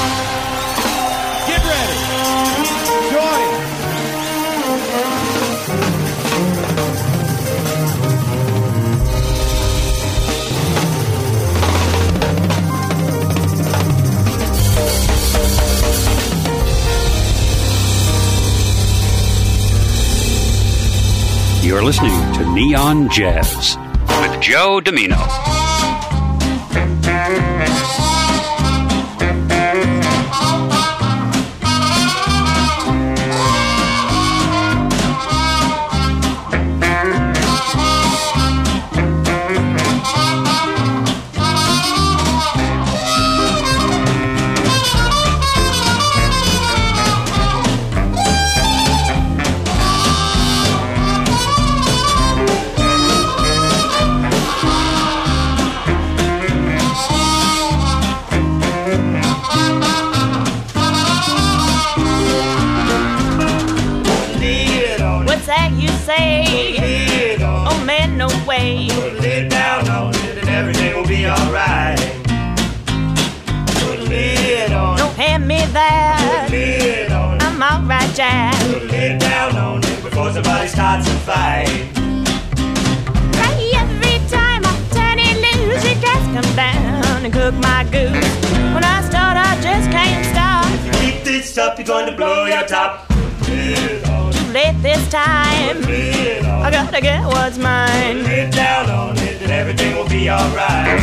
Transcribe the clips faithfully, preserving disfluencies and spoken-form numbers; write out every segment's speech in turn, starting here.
Get ready. Join. You're listening to Neon Jazz with Joe Domino. Jazz. Lay down on it before somebody starts a fight. Right, every time I turn it loose, it just comes down and cook my goose. When I start, I just can't stop. If you keep this up, you're going to blow your top. Too late this time. I gotta get what's mine. Lay down on it, and everything will be alright.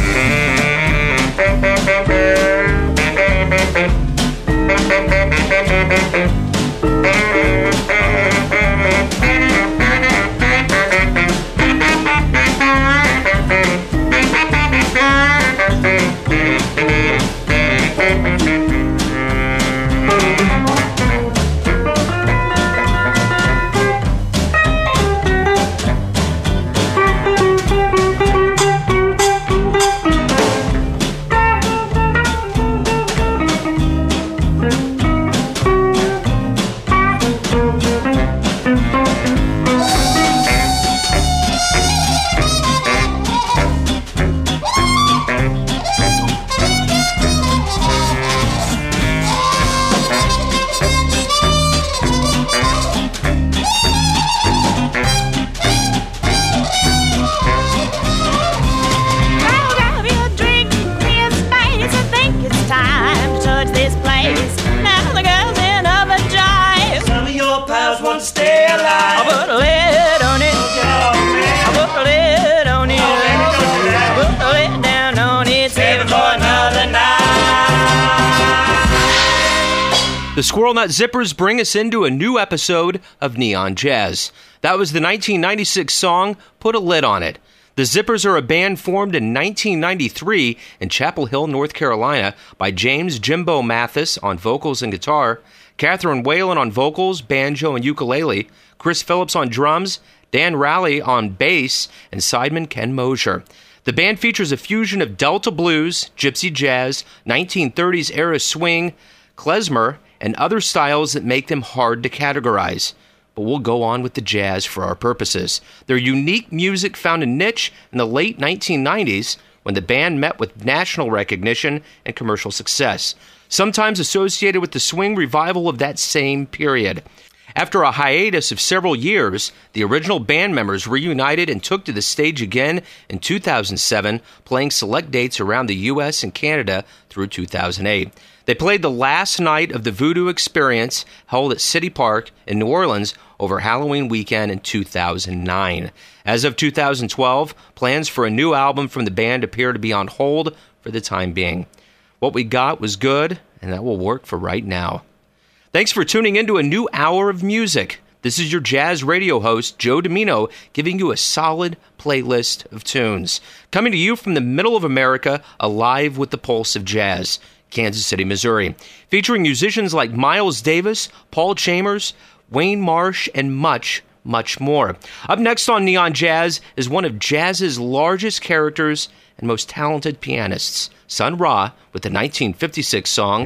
The Squirrel Nut Zippers bring us into a new episode of Neon Jazz. That was the nineteen ninety-six song, Put a Lid on It. The Zippers are a band formed in nineteen ninety-three in Chapel Hill, North Carolina, by James Jimbo Mathis on vocals and guitar, Catherine Whalen on vocals, banjo, and ukulele, Chris Phillips on drums, Dan Rowley on bass, and sideman Ken Mosier. The band features a fusion of Delta blues, gypsy jazz, nineteen thirties era swing, klezmer, and other styles that make them hard to categorize. But we'll go on with the jazz for our purposes. Their unique music found a niche in the late nineteen nineties when the band met with national recognition and commercial success, sometimes associated with the swing revival of that same period. After a hiatus of several years, the original band members reunited and took to the stage again in two thousand seven, playing select dates around the U S and Canada through two thousand eight. They played the last night of the Voodoo Experience, held at City Park in New Orleans over Halloween weekend in two thousand nine. As of two thousand twelve, plans for a new album from the band appear to be on hold for the time being. What we got was good, and that will work for right now. Thanks for tuning into a new hour of music. This is your jazz radio host, Joe Domino, giving you a solid playlist of tunes. Coming to you from the middle of America, alive with the pulse of jazz. Kansas City, Missouri, featuring musicians like Miles Davis, Paul Chambers, Wayne Marsh, and much, much more. Up next on Neon Jazz is one of jazz's largest characters and most talented pianists, Sun Ra, with the nineteen fifty-six song,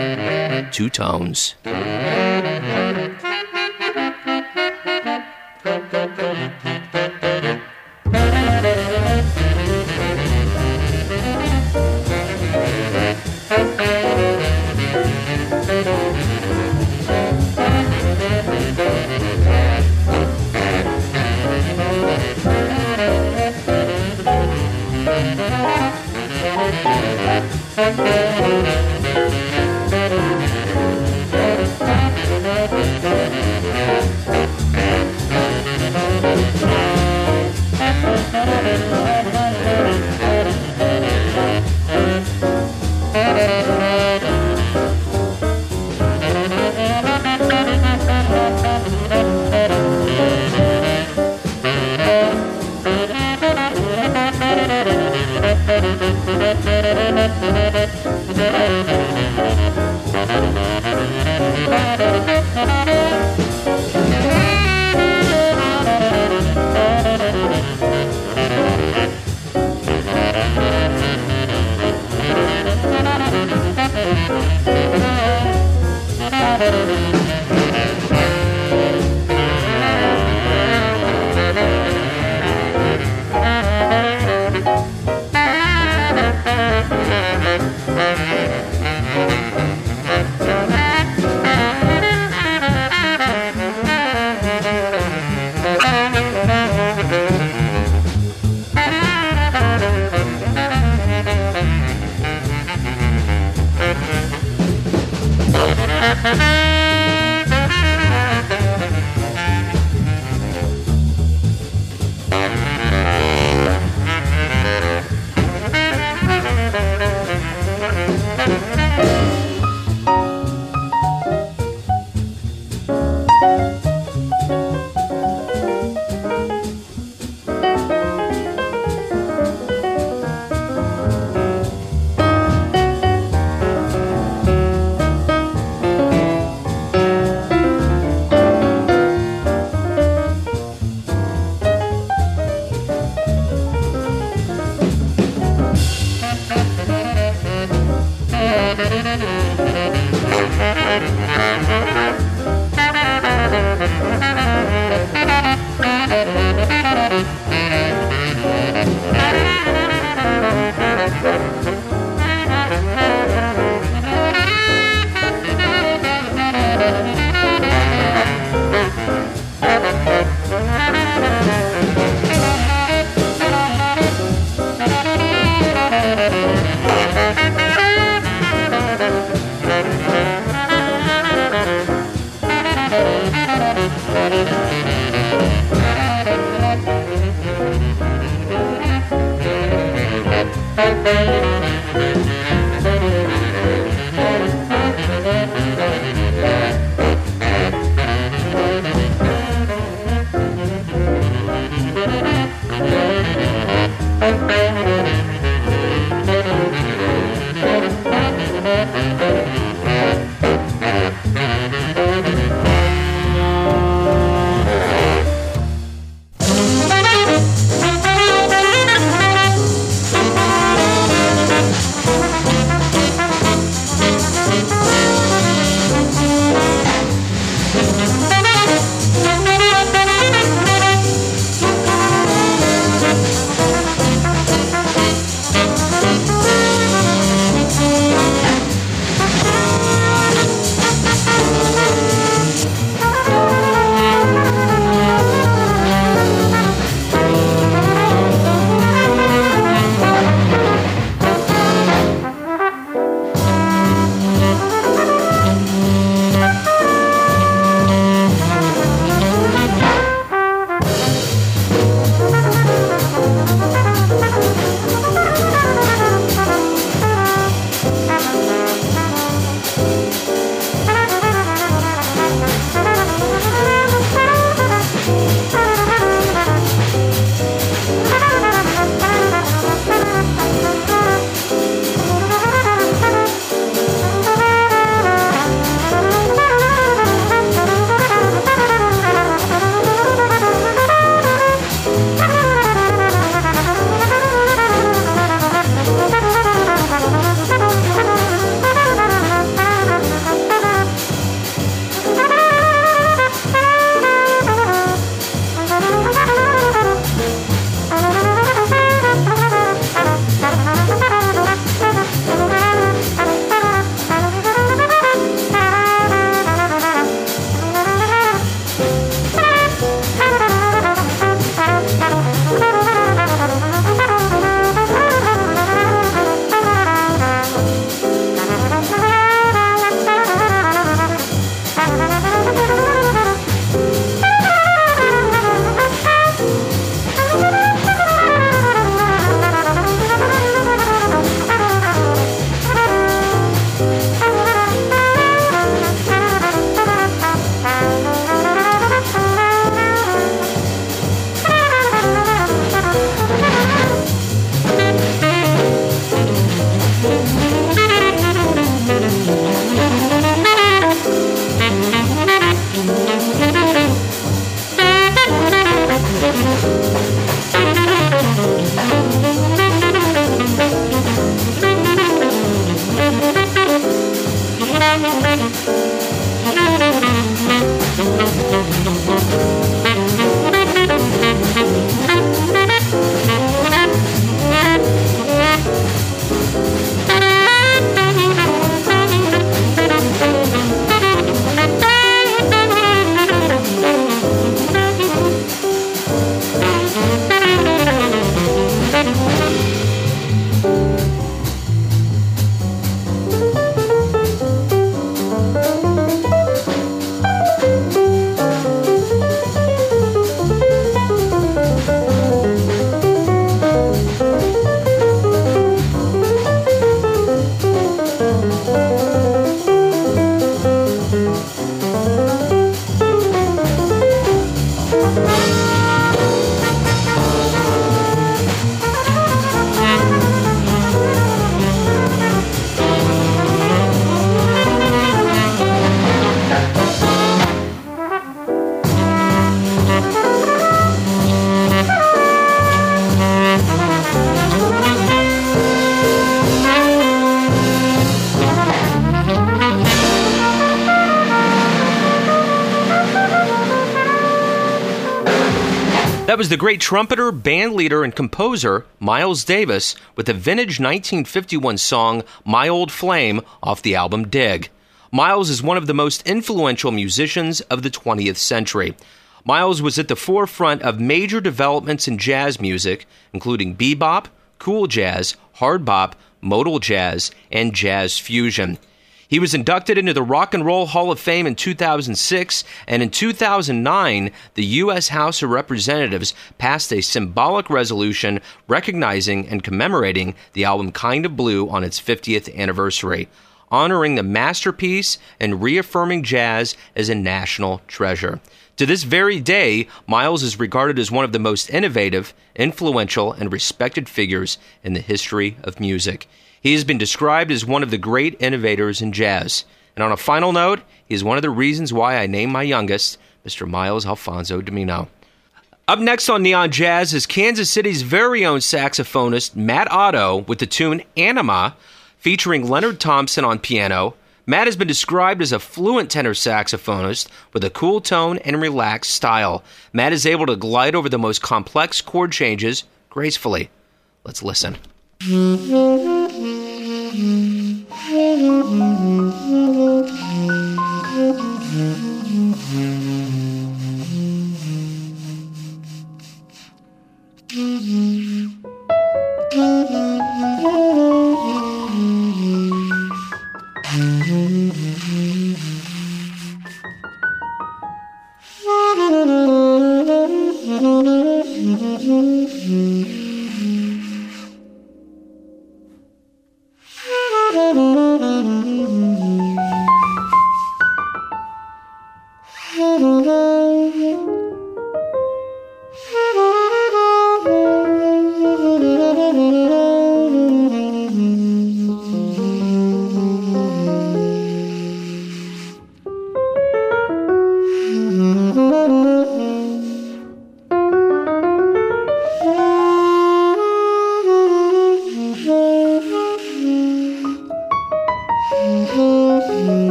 Two Tones. That was the great trumpeter, band leader, and composer Miles Davis with the vintage nineteen fifty-one song My Old Flame off the album Dig. Miles is one of the most influential musicians of the twentieth century. Miles was at the forefront of major developments in jazz music, including bebop, cool jazz, hard bop, modal jazz, and jazz fusion. He was inducted into the Rock and Roll Hall of Fame in two thousand six, and in two thousand nine, the U S House of Representatives passed a symbolic resolution recognizing and commemorating the album Kind of Blue on its fiftieth anniversary, honoring the masterpiece and reaffirming jazz as a national treasure. To this very day, Miles is regarded as one of the most innovative, influential, and respected figures in the history of music. He has been described as one of the great innovators in jazz. And on a final note, he is one of the reasons why I named my youngest Mister Miles Alfonso Domino. Up next on Neon Jazz is Kansas City's very own saxophonist Matt Otto with the tune Anima, featuring Leonard Thompson on piano. Matt has been described as a fluent tenor saxophonist with a cool tone and relaxed style. Matt is able to glide over the most complex chord changes gracefully. Let's listen.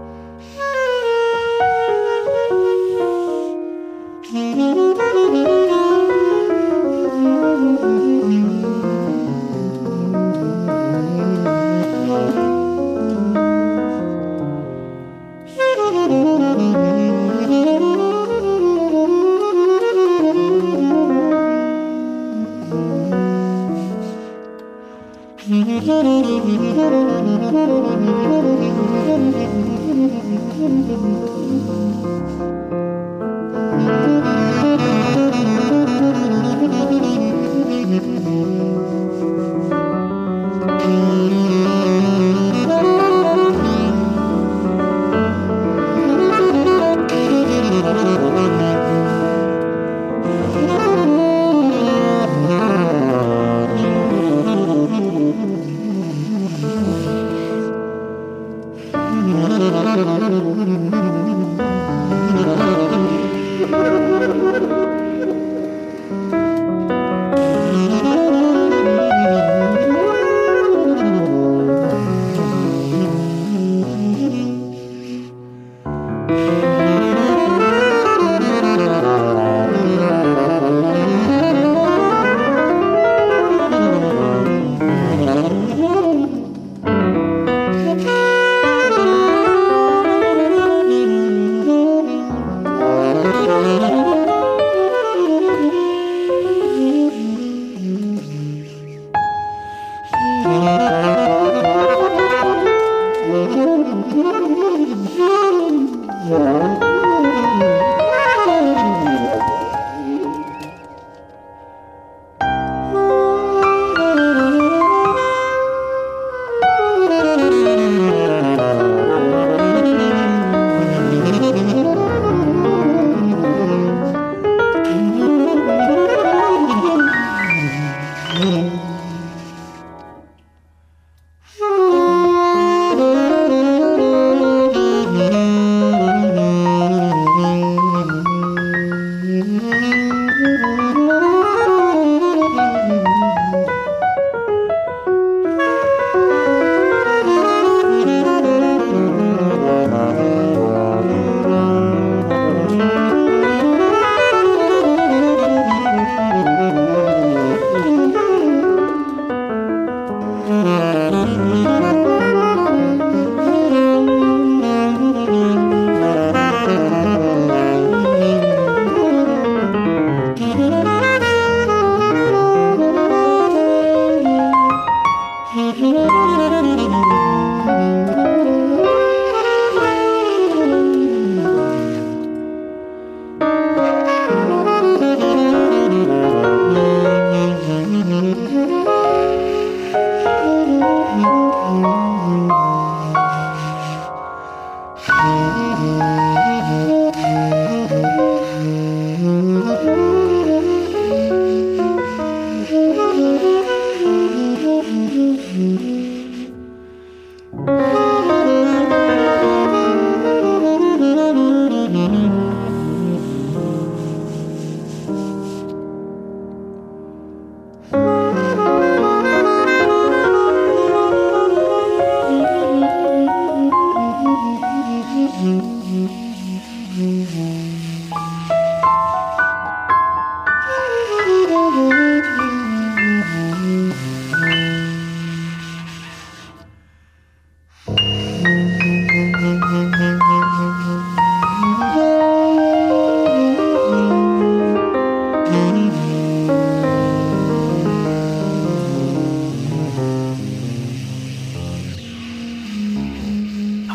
Thank you.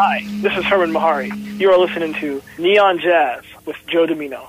Hi, this is Herman Mahari. You are listening to Neon Jazz with Joe Domino.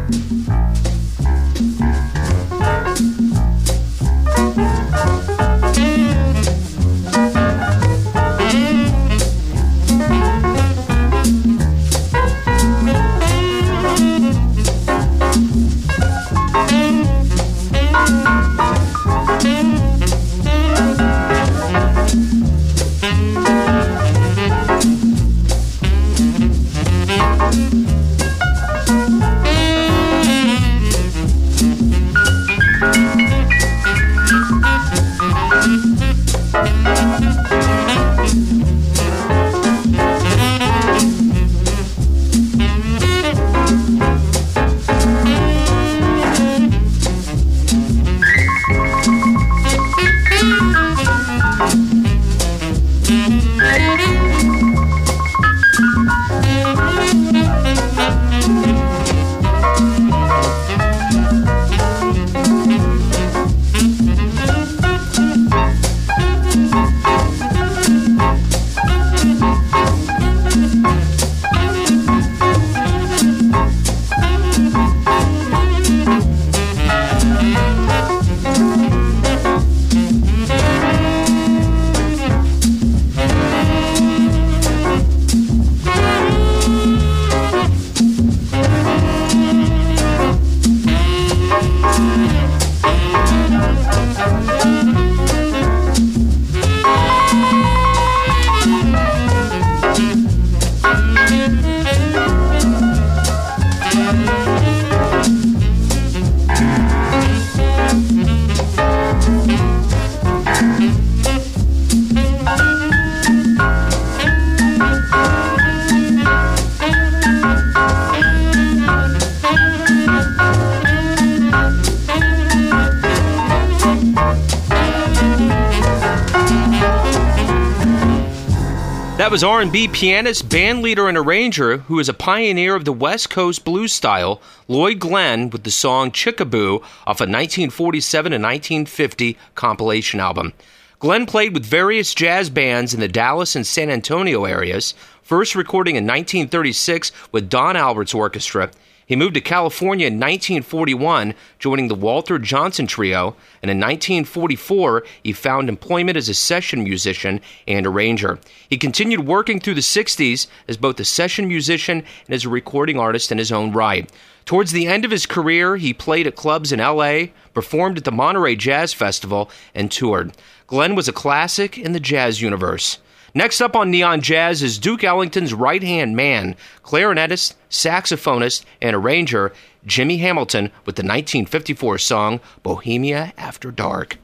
That was R and B pianist, bandleader, and arranger who is a pioneer of the West Coast blues style, Lloyd Glenn, with the song Chickaboo off a nineteen forty-seven and nineteen fifty compilation album. Glenn played with various jazz bands in the Dallas and San Antonio areas, first recording in nineteen thirty-six with Don Albert's orchestra. He moved to California in nineteen forty-one, joining the Walter Johnson Trio, and in nineteen forty-four, he found employment as a session musician and arranger. He continued working through the sixties as both a session musician and as a recording artist in his own right. Towards the end of his career, he played at clubs in L A, performed at the Monterey Jazz Festival, and toured. Glenn was a classic in the jazz universe. Next up on Neon Jazz is Duke Ellington's right-hand man, clarinetist, saxophonist, and arranger Jimmy Hamilton with the nineteen fifty-four song Bohemia After Dark.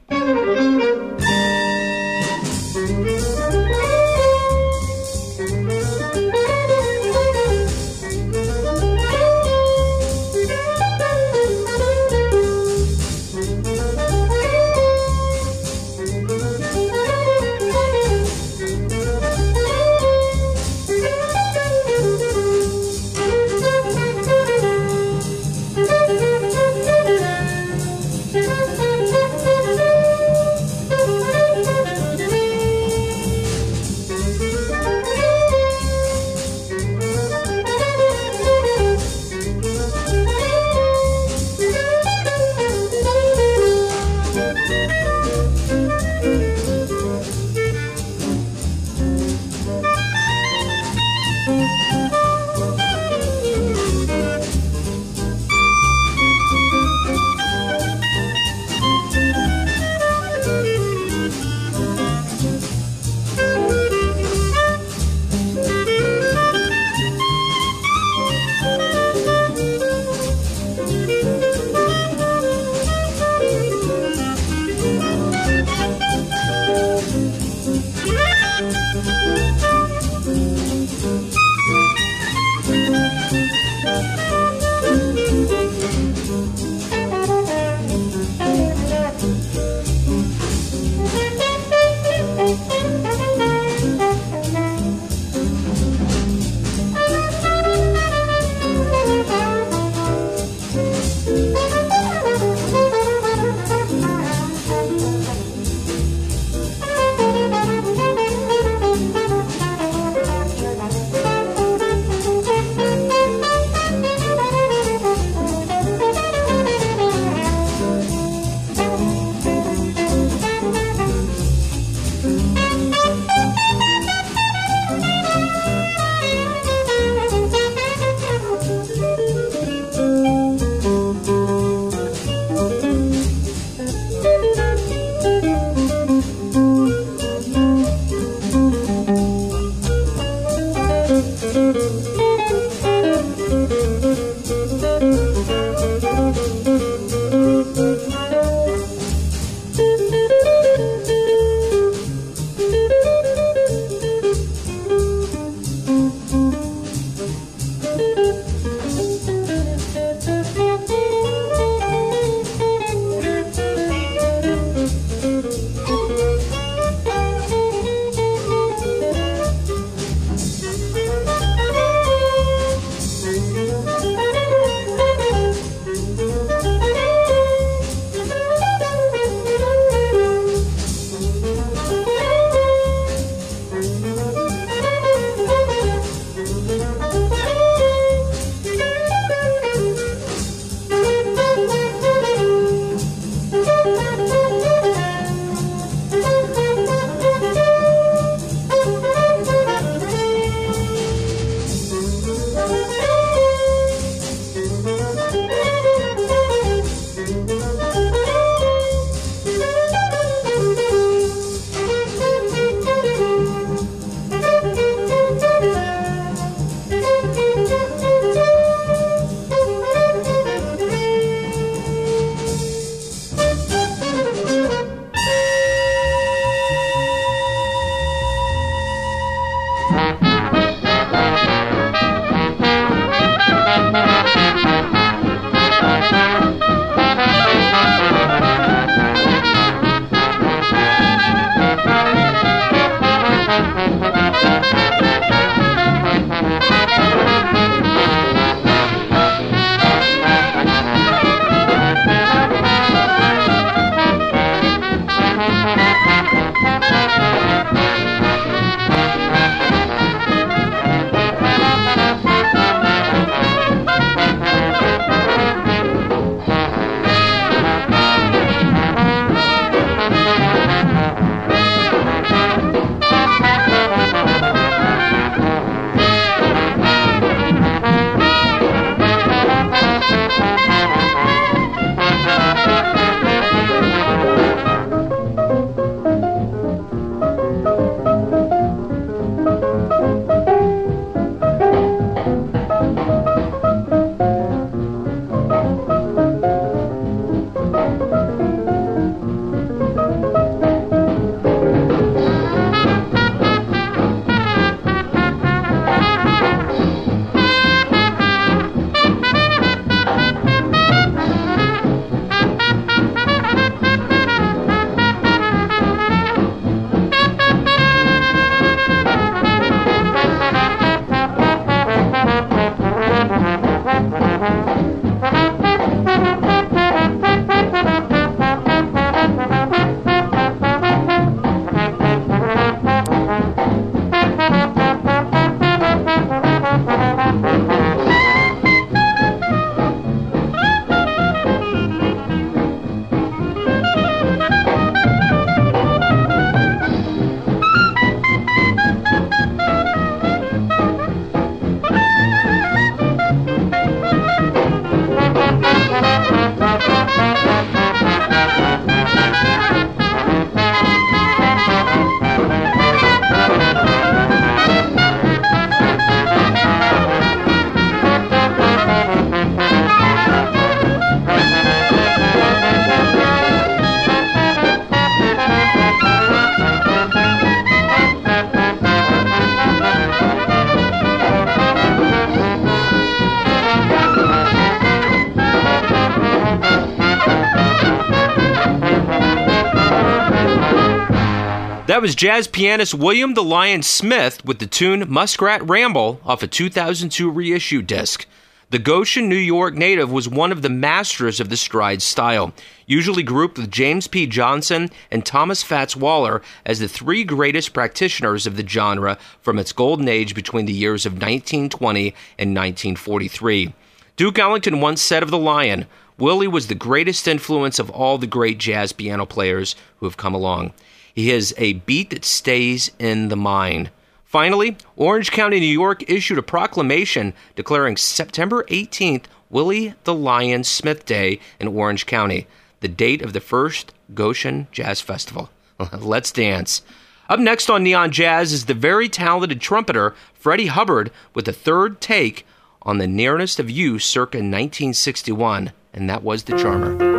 That was jazz pianist William the Lion Smith with the tune Muskrat Ramble off a two thousand two reissue disc. The Goshen, New York native was one of the masters of the stride style, usually grouped with James P. Johnson and Thomas Fats Waller as the three greatest practitioners of the genre from its golden age between the years of nineteen twenty and nineteen forty-three. Duke Ellington once said of the Lion, "Willie was the greatest influence of all the great jazz piano players who have come along. He has a beat that stays in the mind." Finally, Orange County, New York issued a proclamation declaring September eighteenth Willie the Lion Smith Day in Orange County, the date of the first Goshen Jazz Festival. Let's dance. Up next on Neon Jazz is the very talented trumpeter Freddie Hubbard with a third take on The Nearness of You circa nineteen sixty-one, and that was The Charmer.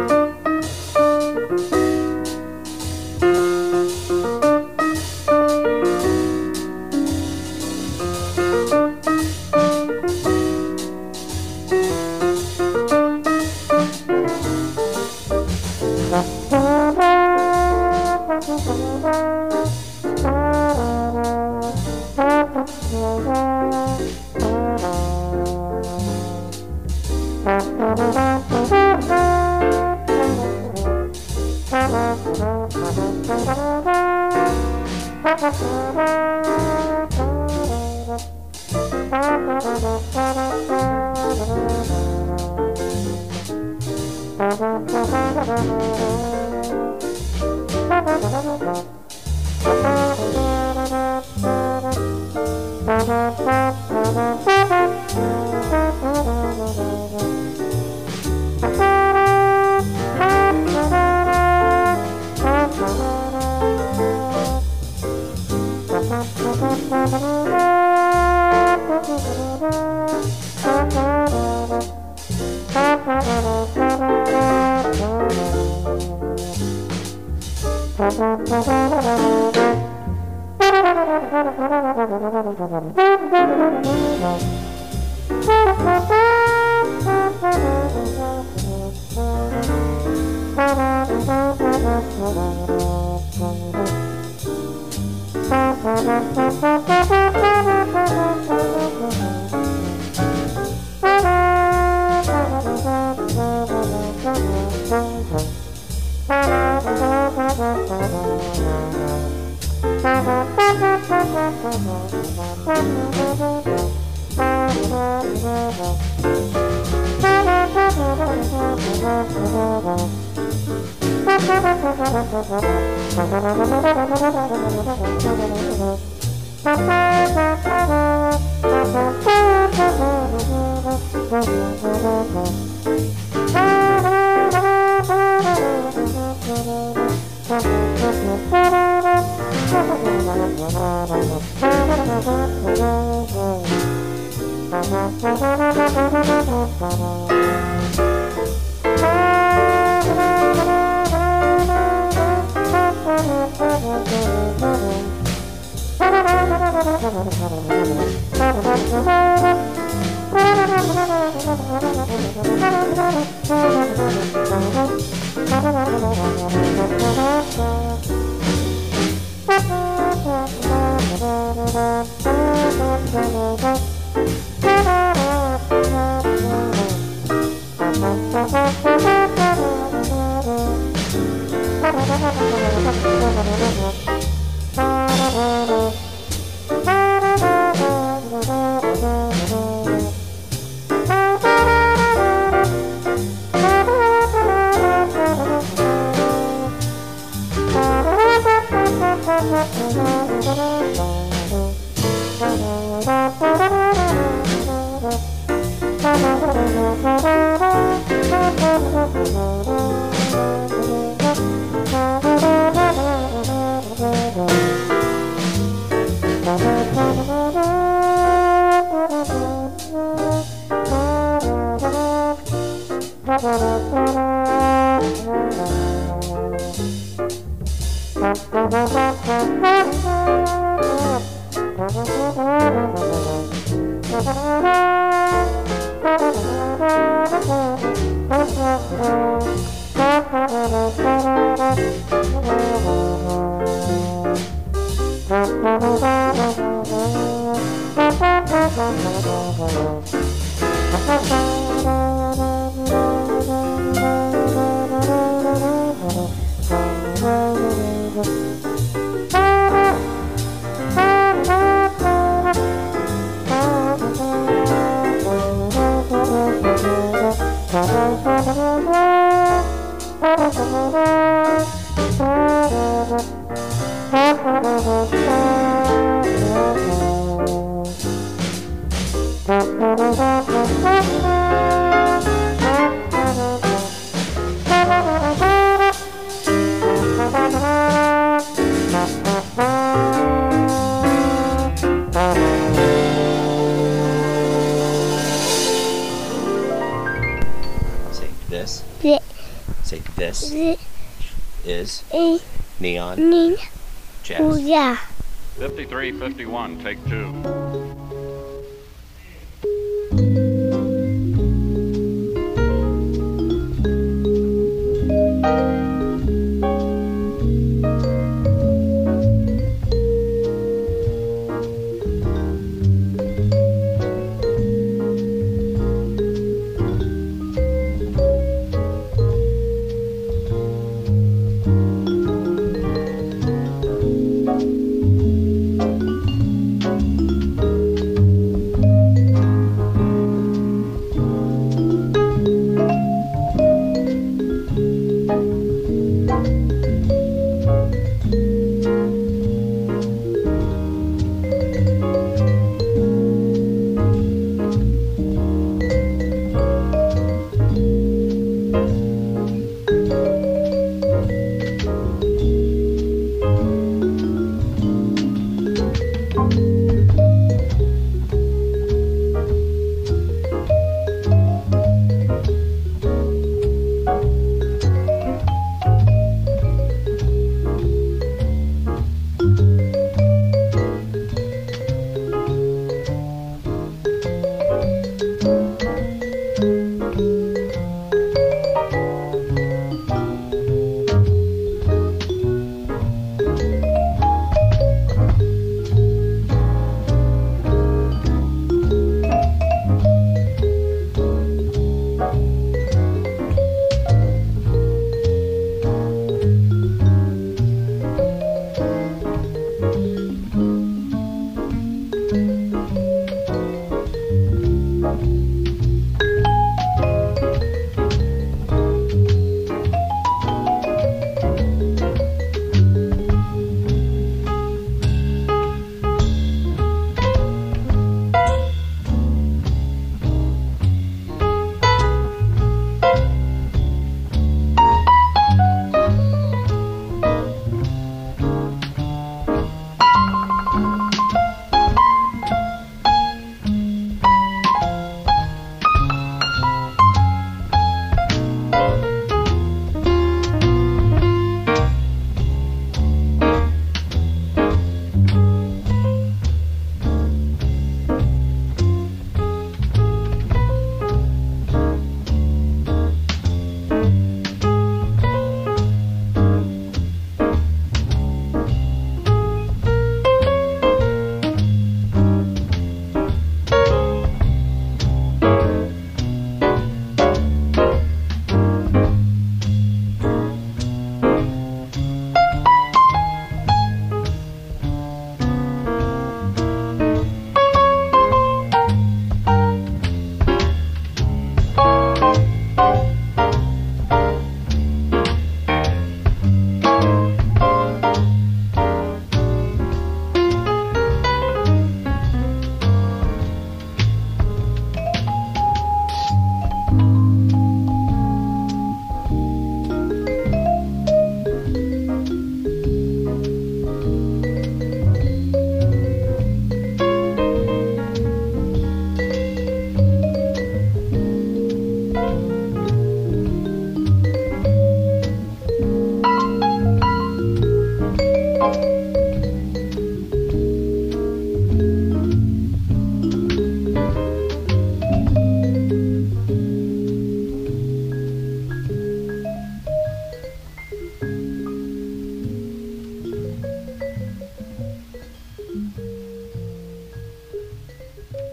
Say this. The Say this the is a Neon nin Jazz. yeah. fifty-three fifty-one, take two.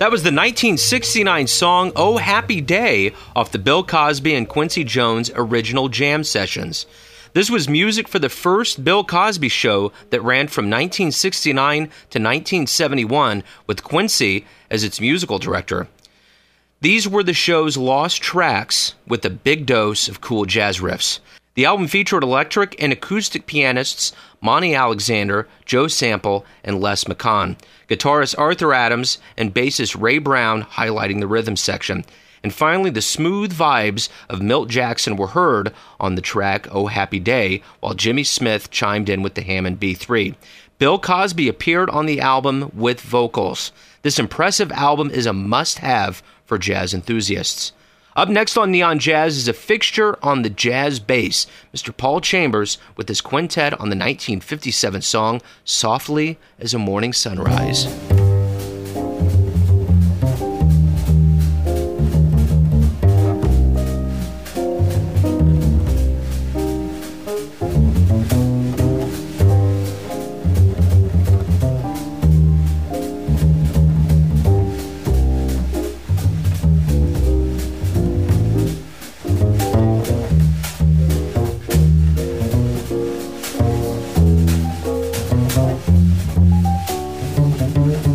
That was the nineteen sixty-nine song Oh Happy Day off the Bill Cosby and Quincy Jones original jam sessions. This was music for the first Bill Cosby show that ran from nineteen sixty-nine to nineteen seventy-one with Quincy as its musical director. These were the show's lost tracks with a big dose of cool jazz riffs. The album featured electric and acoustic pianists Monty Alexander, Joe Sample, and Les McCann, guitarist Arthur Adams, and bassist Ray Brown highlighting the rhythm section. And finally, the smooth vibes of Milt Jackson were heard on the track Oh Happy Day, while Jimmy Smith chimed in with the Hammond B three. Bill Cosby appeared on the album with vocals. This impressive album is a must-have for jazz enthusiasts. Up next on Neon Jazz is a fixture on the jazz bass, Mister Paul Chambers with his quintet on the nineteen fifty-seven song Softly as a Morning Sunrise. Thank you.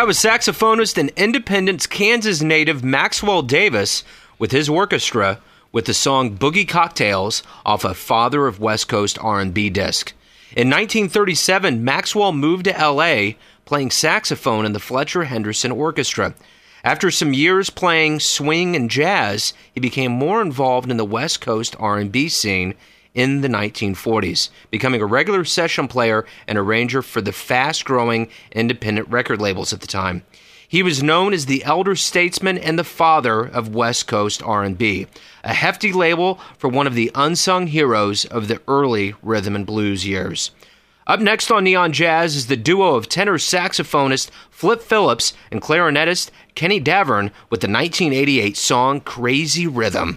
That was saxophonist and Independence, Kansas native Maxwell Davis with his orchestra with the song Boogie Cocktails off a Father of West Coast R and B disc. In nineteen thirty-seven, Maxwell moved to L A playing saxophone in the Fletcher Henderson Orchestra. After some years playing swing and jazz, he became more involved in the West Coast R and B scene in the nineteen forties, becoming a regular session player and arranger for the fast-growing independent record labels at the time. He was known as the elder statesman and the father of West Coast R and B, a hefty label for one of the unsung heroes of the early rhythm and blues years. Up next on Neon Jazz is the duo of tenor saxophonist Flip Phillips and clarinetist Kenny Davern with the nineteen eighty-eight song Crazy Rhythm.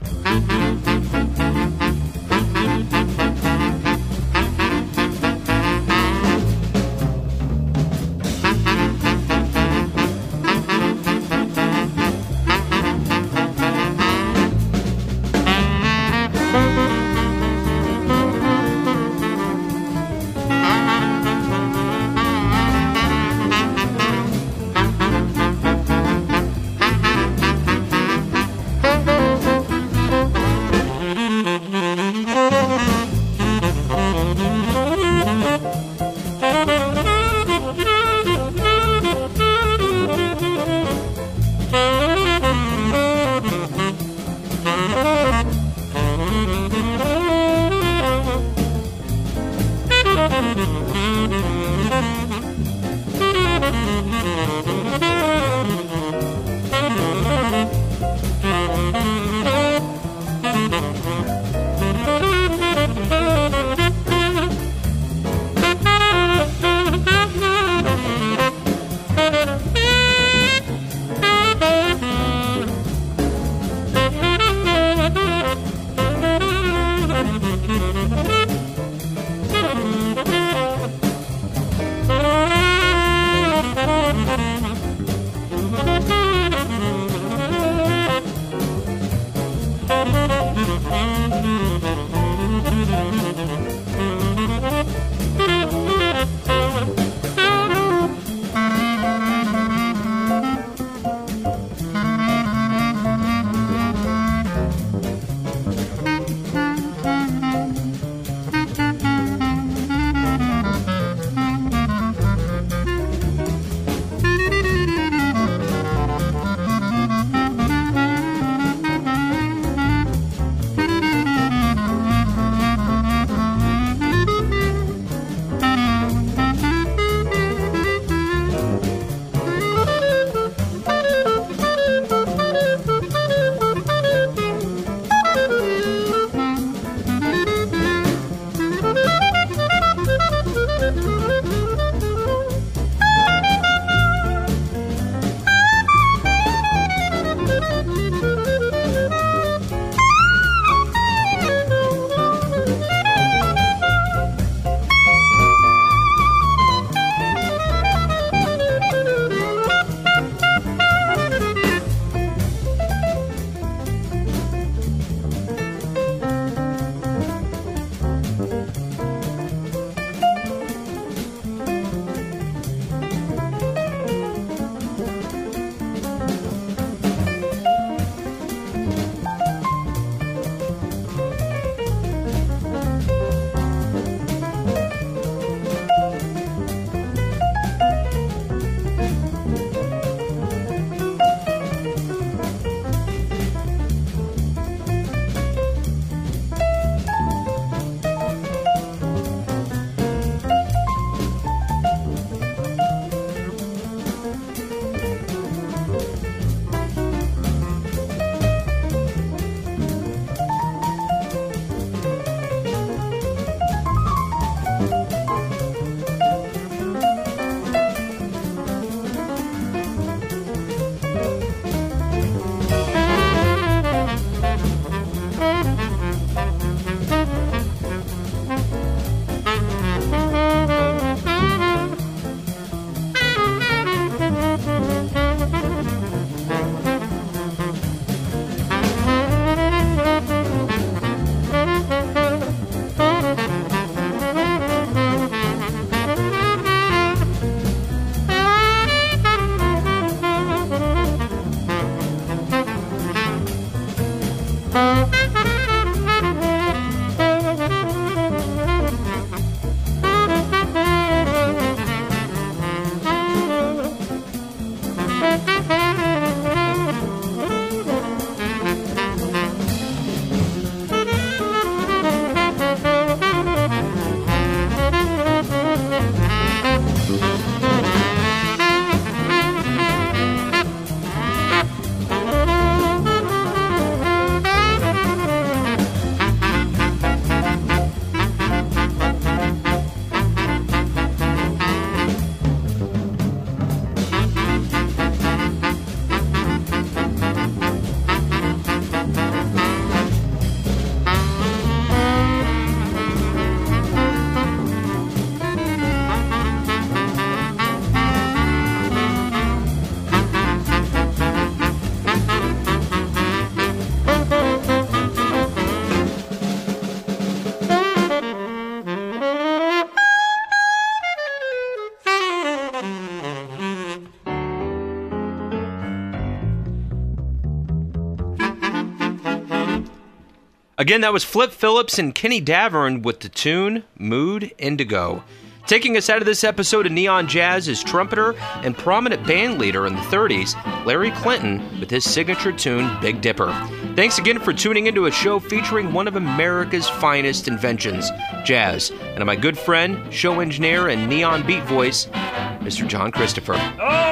Again, that was Flip Phillips and Kenny Davern with the tune Mood Indigo. Taking us out of this episode of Neon Jazz is trumpeter and prominent band leader in the thirties, Larry Clinton, with his signature tune, Big Dipper. Thanks again for tuning into a show featuring one of America's finest inventions, jazz, and my good friend, show engineer, and neon beat voice, Mister John Christopher. Oh!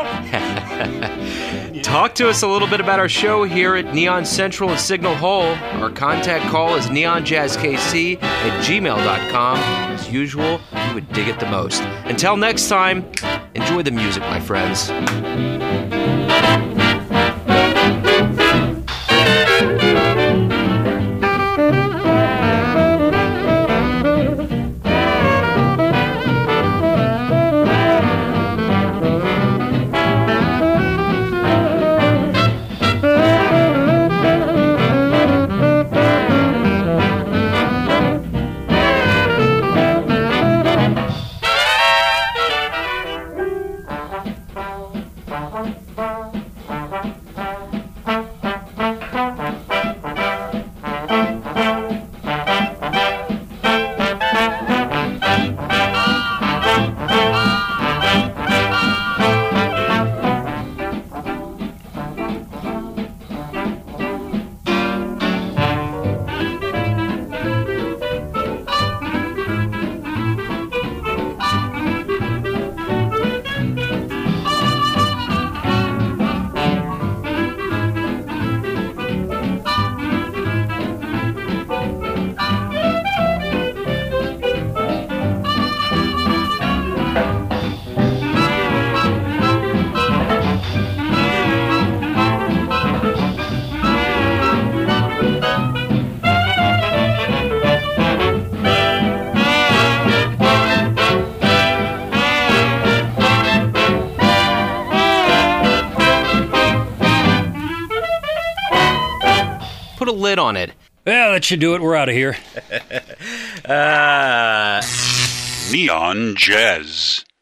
Talk to us a little bit about our show here at Neon Central and Signal Hole. Our contact call is neonjazzkc at gmail dot com. As usual, we would dig it the most. Until next time, enjoy the music, my friends. Put a lid on it. Yeah, that should do it. We're out of here. uh... Neon Jazz.